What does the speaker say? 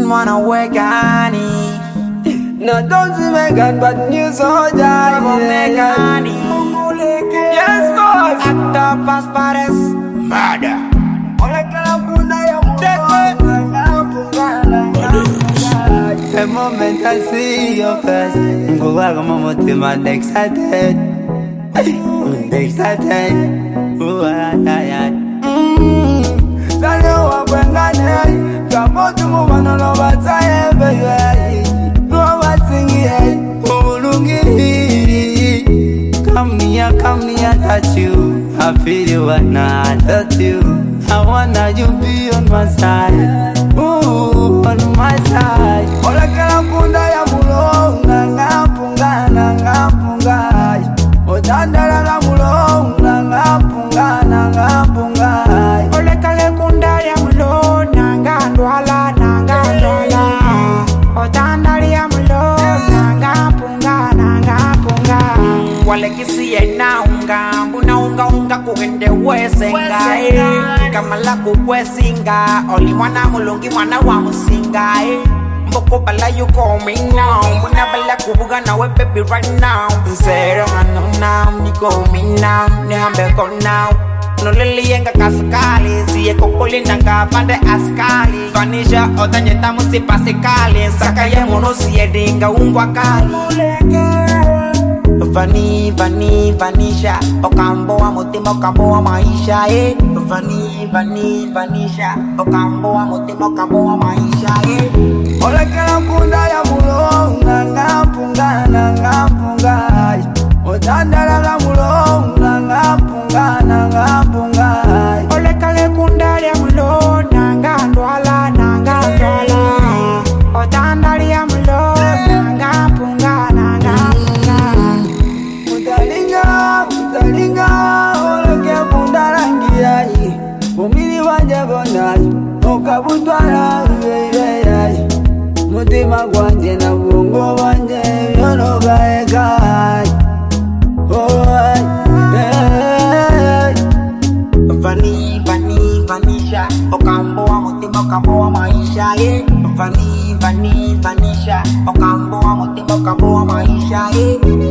wanna work honey. No, don't see Megan, but new soldier. I'm a Megani. Yes, boss. Actor Paz Pares. Murder. The moment I see your face, I'm going to my excited. Excited. Come on to move on over time, baby. Come near, touch you. I feel you and I touch you. I wanna you be on my side. Ooh, on my side. Ola kala punda ya mulo, ngapunga, ngapunga. Otandala la mulo, ngapunga, ngapunga. Ola kala punda ya mulo, ngandwala. Otandala ya mulo, ngapunga. Wale kisiye na unga kugende wesenga kama la kukwesinga oli mwana mulungi mwana wa musinga mboko bala you call me now muna bala kubuga na we baby right now zero now you call me now ni hambe go now no lili yenga kaskali siye kokoli nanga fande askali vanisha otanyeta musipasikali saka ye mono siye dinga ungwa kali Vanisha Okambo wa mutima okambo wa maisha Vanisha Okambo wa mutima okambo wa maisha Ola kala punda ya mulo ngapunga Otandala la mulo ngapunga Ola kala punda ya mulo ngandwala Otandala ya mulo ngapunga Utalinga, oloke pundarangi yayi Umili wanje bonayi, okabutwala yayi Mutima gwanje na bungo wanje, yono gaekayi Vanisha Okambo wa mutima okambo wa maisha Vanisha Okambo wa mutima okambo wa maisha